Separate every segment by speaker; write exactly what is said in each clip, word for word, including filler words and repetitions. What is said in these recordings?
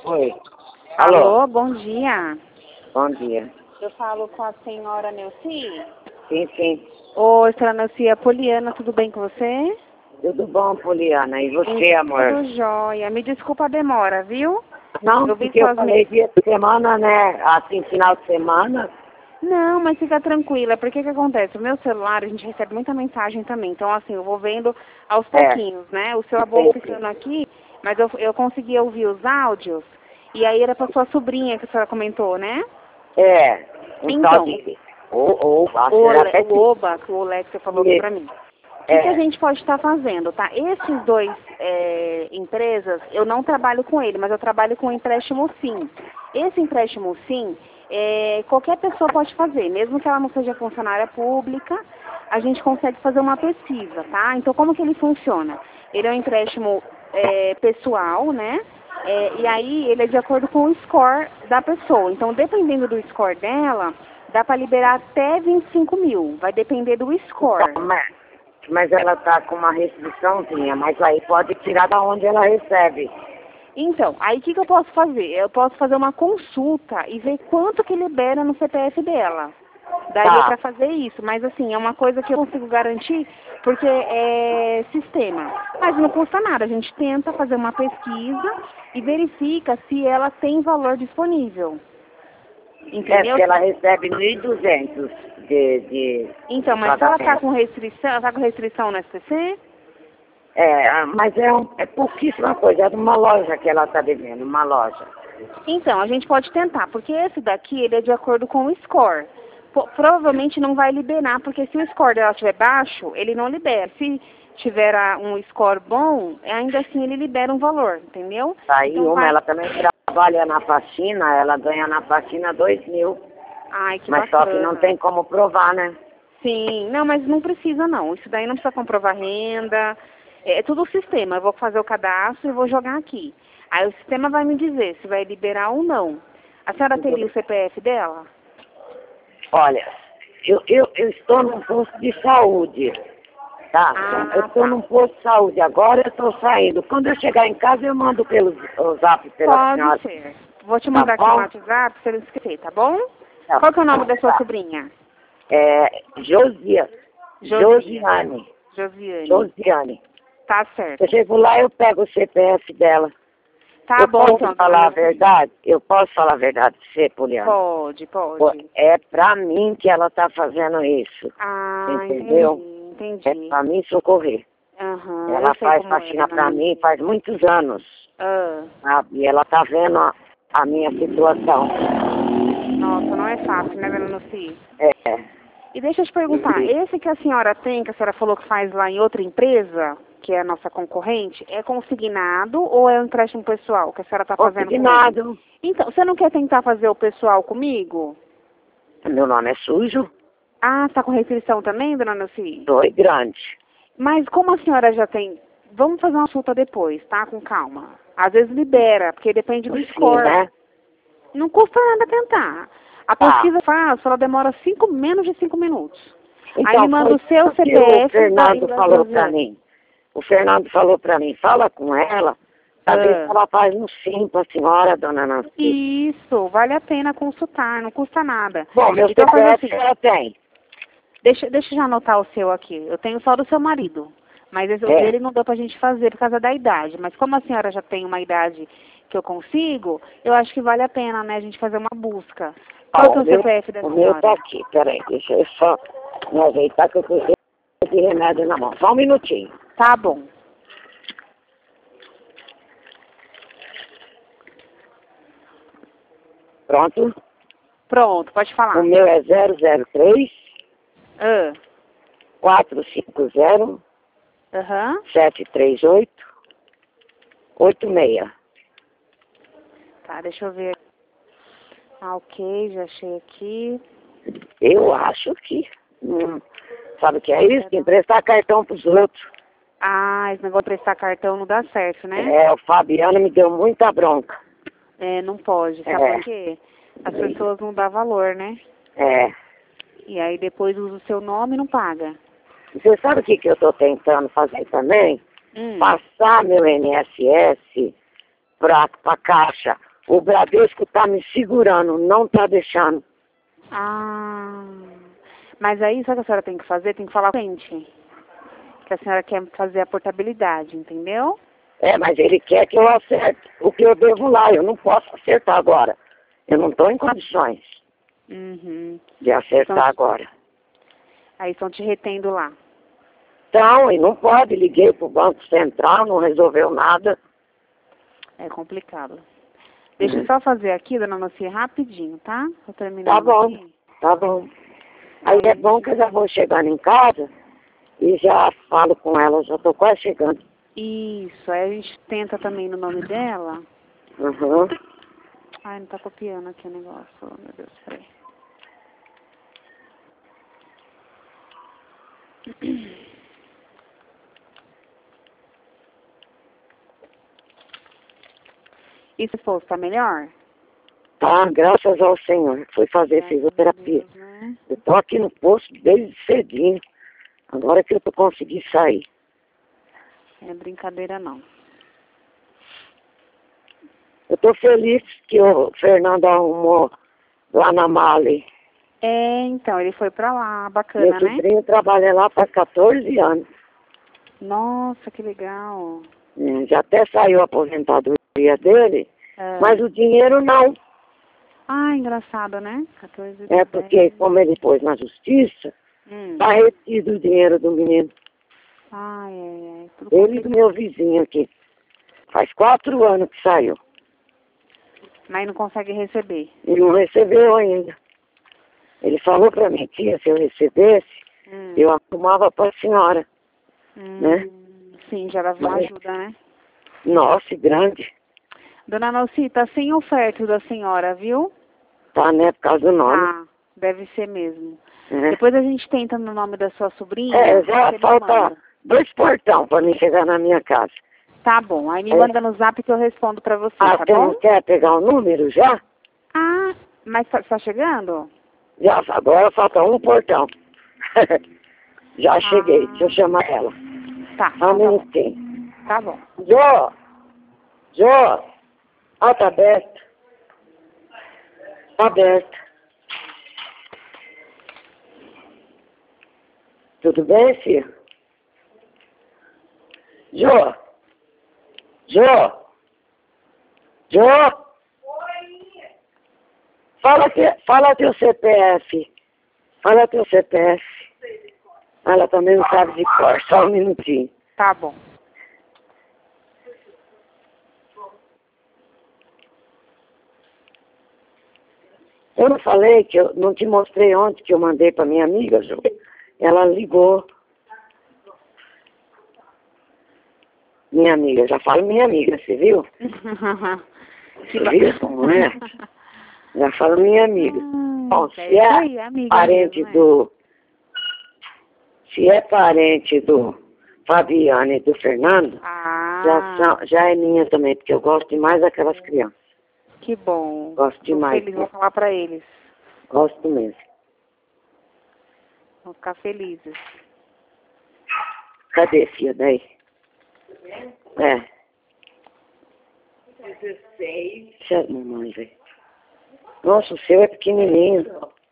Speaker 1: Oi.
Speaker 2: Alô,
Speaker 1: Alô,
Speaker 2: bom dia.
Speaker 1: bom dia.
Speaker 2: Eu falo com a senhora Neuci.
Speaker 1: Sim, sim.
Speaker 2: Oi, senhora Neuci, é Poliana, tudo bem com você?
Speaker 1: Tudo bom, Poliana? E você,
Speaker 2: Hum,
Speaker 1: amor?
Speaker 2: Tudo jóia. Me desculpa a demora, viu?
Speaker 1: Não,
Speaker 2: Eu vi
Speaker 1: porque eu
Speaker 2: suas
Speaker 1: falei
Speaker 2: me...
Speaker 1: dia de semana, né? Assim, final de semana.
Speaker 2: Não, mas fica tranquila, porque que acontece? O meu celular, a gente recebe muita mensagem também. Então, assim, eu vou vendo aos
Speaker 1: É.
Speaker 2: pouquinhos, né? O seu avô
Speaker 1: Entendi.
Speaker 2: ficando aqui, mas eu, eu consegui ouvir os áudios. E aí era pra sua sobrinha que a senhora comentou, né?
Speaker 1: É. Um tal
Speaker 2: Então,
Speaker 1: de... Ou, ou, acho
Speaker 2: o,
Speaker 1: que era
Speaker 2: Ole-
Speaker 1: até
Speaker 2: o
Speaker 1: que...
Speaker 2: Oba, que o Alex falou aqui pra mim. O que, que a
Speaker 1: É.
Speaker 2: gente pode estar fazendo, tá? Esses dois é, empresas, eu não trabalho com ele, mas eu trabalho com empréstimo sim. Esse empréstimo sim, é, qualquer pessoa pode fazer, mesmo que ela não seja funcionária pública, a gente consegue fazer uma pesquisa, tá? Então, como que ele funciona? Ele é um empréstimo é, pessoal, né? É, e aí ele é de acordo com o score da pessoa. Então, dependendo do score dela, dá para liberar até vinte e cinco mil. Vai depender do score.
Speaker 1: Então, mas, mas ela tá com uma restriçãozinha, mas aí pode tirar da onde ela recebe.
Speaker 2: Então, aí o que, que eu posso fazer? Eu posso fazer uma consulta e ver quanto que libera no C P F dela. Daria
Speaker 1: Tá.
Speaker 2: para fazer isso, mas assim, é uma coisa que eu consigo garantir porque é sistema. Mas não custa nada, a gente tenta fazer uma pesquisa e verifica se ela tem valor disponível.
Speaker 1: É,
Speaker 2: Entendeu?
Speaker 1: porque ela recebe mil e duzentos de, de,
Speaker 2: Então,
Speaker 1: de
Speaker 2: mas se ela está
Speaker 1: pagamento.
Speaker 2: com restrição, ela tá com restrição no S P C?
Speaker 1: É, ah, mas é, um, é pouquíssima coisa, é de uma loja que ela está devendo, uma loja.
Speaker 2: Então, a gente pode tentar, porque esse daqui, ele é de acordo com o score. Po- provavelmente não vai liberar, porque se o score dela estiver baixo, ele não libera. Se tiver ah, um score bom, ainda assim ele libera um valor, entendeu?
Speaker 1: Tá aí
Speaker 2: Então
Speaker 1: uma,
Speaker 2: vai...
Speaker 1: ela também trabalha na faxina, ela ganha na faxina dois mil,
Speaker 2: Ai, que
Speaker 1: mas só que não
Speaker 2: bacana.
Speaker 1: tem como provar, né?
Speaker 2: Sim, não, mas não precisa não. Isso daí não precisa comprovar renda. É, é tudo o sistema. Eu vou fazer o cadastro e vou jogar aqui. Aí o sistema vai me dizer se vai liberar ou não. A senhora teria o C P F dela?
Speaker 1: Olha, eu, eu, eu estou num posto de saúde, tá? Eu
Speaker 2: Ah,
Speaker 1: estou
Speaker 2: tá.
Speaker 1: num posto de saúde, agora eu estou saindo. Quando eu chegar em casa, eu mando pelo o zap pela
Speaker 2: Pode
Speaker 1: senhora,
Speaker 2: ser. Vou te
Speaker 1: tá
Speaker 2: mandar aqui no
Speaker 1: bom?
Speaker 2: WhatsApp pra você não esquecer, tá bom?
Speaker 1: Tá.
Speaker 2: Qual que é o nome da sua
Speaker 1: Tá.
Speaker 2: sobrinha?
Speaker 1: É, Josia,
Speaker 2: Josia.
Speaker 1: Josiane,
Speaker 2: Josiane.
Speaker 1: Josiane.
Speaker 2: Tá certo.
Speaker 1: Eu chego lá, eu pego o C P F dela.
Speaker 2: Tá
Speaker 1: Eu
Speaker 2: bom,
Speaker 1: posso
Speaker 2: então, dona
Speaker 1: falar a
Speaker 2: Neuci.
Speaker 1: verdade? Eu posso falar a verdade pra você, Poliana?
Speaker 2: Pode,
Speaker 1: Pô,
Speaker 2: pode.
Speaker 1: é pra mim que ela tá fazendo isso.
Speaker 2: Ah,
Speaker 1: Entendeu?
Speaker 2: entendi,
Speaker 1: É
Speaker 2: entendi.
Speaker 1: pra mim socorrer.
Speaker 2: Aham,
Speaker 1: Ela
Speaker 2: eu sei
Speaker 1: faz
Speaker 2: como é,
Speaker 1: faxina
Speaker 2: dona
Speaker 1: pra
Speaker 2: Neuci.
Speaker 1: mim faz muitos anos.
Speaker 2: Ah,
Speaker 1: Sabe? E ela tá vendo a, a minha situação.
Speaker 2: nossa, não é fácil, né, dona Neuci?
Speaker 1: É.
Speaker 2: E deixa eu te perguntar, esse que a senhora tem, que a senhora falou que faz lá em outra empresa, que é a nossa concorrente, é consignado ou é um empréstimo pessoal que a senhora está fazendo com ele?
Speaker 1: Consignado.
Speaker 2: Então, você não quer tentar fazer o pessoal comigo?
Speaker 1: Meu nome é sujo.
Speaker 2: Ah, está com restrição também, dona Neuci?
Speaker 1: Doi grande.
Speaker 2: Mas como a senhora já tem... Vamos fazer uma consulta depois, tá? Com calma. Às vezes libera, porque depende do
Speaker 1: Sim,
Speaker 2: score.
Speaker 1: né?
Speaker 2: Não custa nada tentar. A
Speaker 1: Tá.
Speaker 2: pesquisa faz, ela demora cinco, menos de cinco minutos. Aí
Speaker 1: Então,
Speaker 2: ele manda
Speaker 1: foi
Speaker 2: o seu
Speaker 1: isso que o
Speaker 2: C P F da, e
Speaker 1: Fernando
Speaker 2: da
Speaker 1: falou pra
Speaker 2: Josiane.
Speaker 1: mim. O Fernando falou pra mim, fala com ela, pra ver se
Speaker 2: Ah.
Speaker 1: ela faz um sim pra senhora, dona Nancy.
Speaker 2: Isso, vale a pena consultar, não custa nada.
Speaker 1: Bom, meu
Speaker 2: Então faz
Speaker 1: C P F
Speaker 2: assim,
Speaker 1: ela tem.
Speaker 2: deixa, deixa eu já anotar o seu aqui. Eu tenho só do seu marido, mas esse, o
Speaker 1: É.
Speaker 2: dele não deu pra gente fazer por causa da idade. Mas como a senhora já tem uma idade que eu consigo, eu acho que vale a pena, né, a gente fazer uma busca. Qual que é
Speaker 1: Ó,
Speaker 2: o
Speaker 1: meu,
Speaker 2: C P F da
Speaker 1: o meu tá
Speaker 2: senhora?
Speaker 1: aqui, peraí, deixa eu só me ajeitar que eu tô cheio de remédio na mão. Só um minutinho.
Speaker 2: Tá bom.
Speaker 1: Pronto?
Speaker 2: Pronto, pode falar.
Speaker 1: O meu é zero zero três,
Speaker 2: Ah,
Speaker 1: quatro cinco zero,
Speaker 2: aham.
Speaker 1: sete três oito, oito seis.
Speaker 2: Tá, deixa eu ver. Ah, ok, já achei aqui.
Speaker 1: Eu acho que... Hum, sabe o que é isso? Que emprestar cartão pros outros.
Speaker 2: Ah, esse negócio de prestar cartão não dá certo, né?
Speaker 1: É, o Fabiano me deu muita bronca.
Speaker 2: É, não pode, sabe
Speaker 1: É.
Speaker 2: por quê? As pessoas não dão valor, né?
Speaker 1: É.
Speaker 2: E aí depois usa o seu nome e não paga.
Speaker 1: Você sabe o que, que eu tô tentando fazer também?
Speaker 2: Hum.
Speaker 1: Passar meu I N S S pra, pra caixa. o Bradesco tá me segurando, não tá deixando.
Speaker 2: Ah, mas aí sabe o que a senhora tem que fazer? Tem que falar com a gente. Que a senhora quer fazer a portabilidade, entendeu?
Speaker 1: É, mas ele quer que eu acerte o que eu devo lá. Eu não posso acertar agora. Eu não estou em condições
Speaker 2: Uhum.
Speaker 1: de acertar
Speaker 2: Então,
Speaker 1: agora.
Speaker 2: aí estão te retendo lá.
Speaker 1: Então, e não pode. Liguei pro Banco Central, não resolveu nada.
Speaker 2: É complicado. Deixa
Speaker 1: Uhum.
Speaker 2: eu só fazer aqui, dona Lucia, rapidinho, tá? Tô terminando
Speaker 1: Tá bom,
Speaker 2: aqui.
Speaker 1: tá bom. Aí é bom que eu já vou chegando em casa e já falo com ela, já tô quase chegando.
Speaker 2: Isso, aí a gente tenta também no nome dela.
Speaker 1: Uhum.
Speaker 2: Ai, não tá copiando aqui o negócio. Oh, meu Deus, peraí. E se fosse, tá melhor?
Speaker 1: Tá, graças ao Senhor. Fui fazer
Speaker 2: Graças a
Speaker 1: fisioterapia.
Speaker 2: Deus, né?
Speaker 1: Eu tô aqui no posto desde cedinho. Agora que eu tô consegui sair.
Speaker 2: É brincadeira não.
Speaker 1: Eu tô feliz que o Fernando arrumou lá na Mali.
Speaker 2: É, então, ele foi pra lá,
Speaker 1: Meu
Speaker 2: bacana, né?
Speaker 1: sobrinho trabalha lá faz quatorze anos.
Speaker 2: Nossa, que legal.
Speaker 1: É, já até saiu a aposentadoria dele,
Speaker 2: É.
Speaker 1: mas o dinheiro não.
Speaker 2: Ah, engraçado, né? quatorze de
Speaker 1: É porque,
Speaker 2: dez.
Speaker 1: como ele pôs na justiça,
Speaker 2: Hum.
Speaker 1: tá retido o dinheiro do menino.
Speaker 2: Ai, ai, ai. Tudo
Speaker 1: Ele e do
Speaker 2: complicado.
Speaker 1: meu vizinho aqui. Faz quatro anos que saiu.
Speaker 2: Mas não consegue receber.
Speaker 1: E não recebeu ainda. Ele falou pra mim, tia, se eu recebesse,
Speaker 2: Hum.
Speaker 1: eu arrumava pra senhora,
Speaker 2: Hum.
Speaker 1: né?
Speaker 2: Sim, já dava uma ajuda, né?
Speaker 1: Nossa, grande.
Speaker 2: Dona Nalci, tá sem oferta da senhora, viu?
Speaker 1: Tá, né? Por causa do nome.
Speaker 2: Tá, deve ser mesmo.
Speaker 1: É,
Speaker 2: Depois a gente tenta no nome da sua sobrinha.
Speaker 1: é já
Speaker 2: Você me
Speaker 1: falta
Speaker 2: manda.
Speaker 1: dois portão pra mim chegar na minha casa.
Speaker 2: Tá bom, aí me
Speaker 1: É.
Speaker 2: manda no zap que eu respondo pra você,
Speaker 1: Ah,
Speaker 2: tá
Speaker 1: você
Speaker 2: bom?
Speaker 1: não quer pegar o número já?
Speaker 2: Ah, mas tá, tá chegando?
Speaker 1: Já, agora falta um portão. Já cheguei,
Speaker 2: Ah.
Speaker 1: deixa eu chamar ela.
Speaker 2: Tá,
Speaker 1: Só um
Speaker 2: então tá bom.
Speaker 1: minutinho.
Speaker 2: Tá bom.
Speaker 1: Jô! Jô! Ah, tá aberto. Tá aberto. Tudo bem, filho? Jô! Jô! Jô! Fala, que, fala teu C P F. Fala teu C P F. Ela também não sabe de cor, só um minutinho.
Speaker 2: Tá bom.
Speaker 1: Eu não falei que eu não te mostrei ontem que eu mandei pra minha amiga, Ju. Ela ligou. Minha amiga, já falo minha amiga, você viu?
Speaker 2: Que
Speaker 1: Você viu como é? Já falo minha amiga. Bom,
Speaker 2: é
Speaker 1: se
Speaker 2: isso
Speaker 1: é
Speaker 2: aí, amiga
Speaker 1: parente
Speaker 2: mesmo, né?
Speaker 1: do... Se é parente do Fabiano e do Fernando,
Speaker 2: Ah,
Speaker 1: já, são, já é minha também, porque eu gosto demais daquelas crianças.
Speaker 2: que bom.
Speaker 1: Gosto
Speaker 2: Tô
Speaker 1: demais.
Speaker 2: feliz, vou falar pra eles.
Speaker 1: Gosto mesmo.
Speaker 2: Vão ficar felizes.
Speaker 1: Cadê, filha, daí? É.
Speaker 3: dezesseis.
Speaker 1: Deixa a mamãe ver. Nossa, o seu é pequenininho.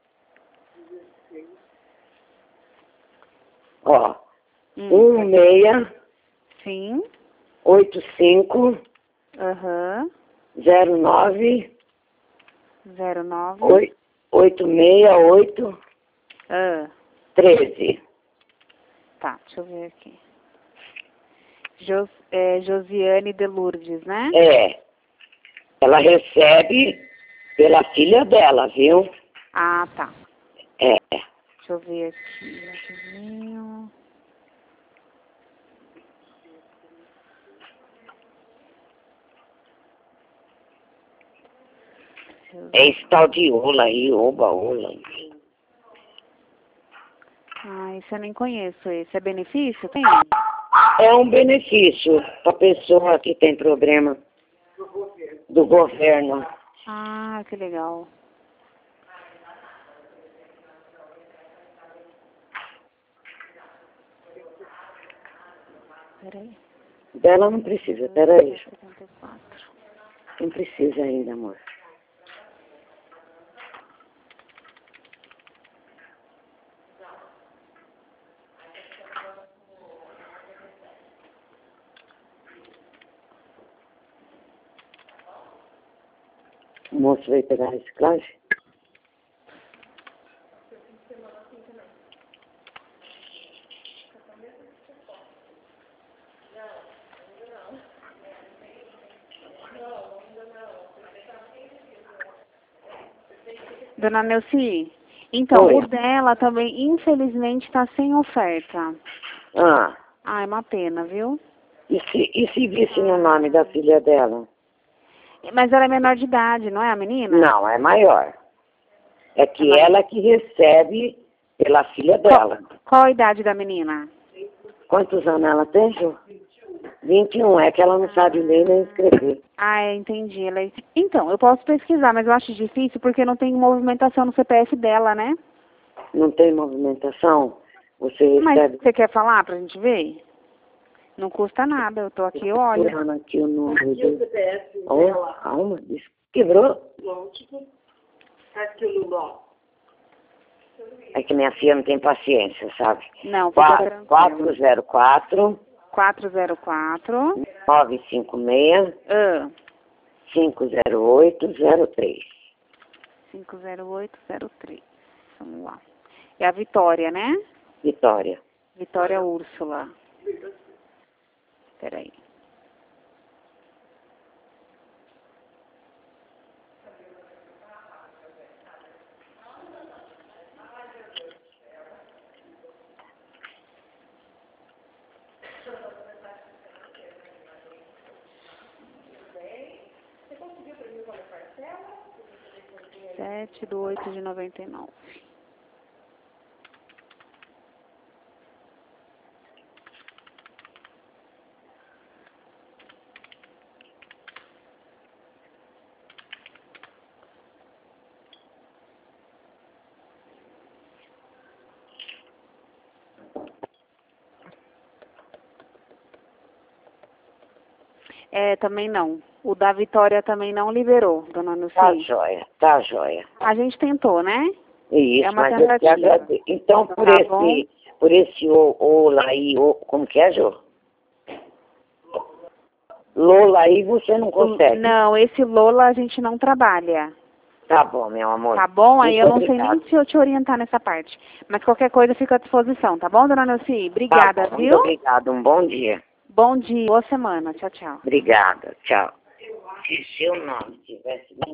Speaker 1: Ó,
Speaker 2: Hum.
Speaker 1: um seis
Speaker 2: Sim.
Speaker 1: oito cinco
Speaker 2: Aham.
Speaker 1: zero nove
Speaker 2: Zero nove.
Speaker 1: oito seis oito
Speaker 2: Ah,
Speaker 1: treze.
Speaker 2: tá, deixa eu ver aqui. Jos, é, Josiane de Lourdes, né?
Speaker 1: É. Ela recebe pela filha dela, viu?
Speaker 2: Ah, tá.
Speaker 1: É.
Speaker 2: Deixa eu ver aqui. rapidinho.
Speaker 1: É esse tal de ola aí, oba, ola.
Speaker 2: Ah, esse eu nem conheço. Esse é benefício? Tem?
Speaker 1: É um benefício para pessoa que tem problema do governo.
Speaker 2: Ah, que legal. Peraí.
Speaker 1: Dela não precisa, peraí.
Speaker 2: setenta e quatro.
Speaker 1: Não precisa ainda, amor. O moço veio pegar a reciclagem?
Speaker 2: Dona Neuci, então,
Speaker 1: Oi.
Speaker 2: o dela também, infelizmente, está sem oferta.
Speaker 1: Ah,
Speaker 2: Ah, é uma pena, viu?
Speaker 1: e se, e se visse no nome da filha dela?
Speaker 2: Mas ela é menor de idade, não é a menina?
Speaker 1: Não, é maior. É que
Speaker 2: É maior.
Speaker 1: ela que recebe pela filha dela.
Speaker 2: Qual, qual a idade da menina?
Speaker 1: Quantos anos ela tem, Ju? vinte e um, é que ela não sabe ler nem escrever.
Speaker 2: Ah, é, entendi. Ela é... Então, eu posso pesquisar, mas eu acho difícil porque não tem movimentação no C P F dela, né?
Speaker 1: Não tem movimentação? Você
Speaker 2: Mas
Speaker 1: recebe...
Speaker 2: você quer falar pra gente ver? Não custa nada, eu tô aqui, eu olho.
Speaker 1: Procurando aqui o número do... Oh, calma, isso quebrou. É que minha filha não tem paciência, sabe?
Speaker 2: Não, fica tranquilo.
Speaker 1: quatro zero quatro,
Speaker 2: quatro zero quatro,
Speaker 1: nove cinco seis,
Speaker 2: ah,
Speaker 1: cinco zero oito zero três.
Speaker 2: cinco zero oito zero três. Vamos lá. É a Vitória, né?
Speaker 1: Vitória.
Speaker 2: Vitória Úrsula. Peraí. Sete do oito de noventa e nove. É, também não. O da Vitória também não liberou, dona Nuci.
Speaker 1: Tá joia, tá joia.
Speaker 2: A gente tentou, né?
Speaker 1: Isso,
Speaker 2: É uma
Speaker 1: mas eu te
Speaker 2: tentativa.
Speaker 1: agradeço. Então, por
Speaker 2: Tá
Speaker 1: esse,
Speaker 2: bom.
Speaker 1: por esse o, Ola aí, o, como que é, Jô? Lola aí você não consegue.
Speaker 2: Não, esse Lola a gente não trabalha.
Speaker 1: Tá bom, meu amor.
Speaker 2: Tá bom? Aí
Speaker 1: Muito
Speaker 2: eu não sei
Speaker 1: obrigado.
Speaker 2: nem se eu te orientar nessa parte. Mas qualquer coisa fica à disposição, tá bom, dona Neuci? Obrigada,
Speaker 1: Tá bom,
Speaker 2: viu?
Speaker 1: muito obrigado. Um bom dia.
Speaker 2: Bom dia, boa semana. Tchau, tchau.
Speaker 1: Obrigada. Tchau. Se seu nome tivesse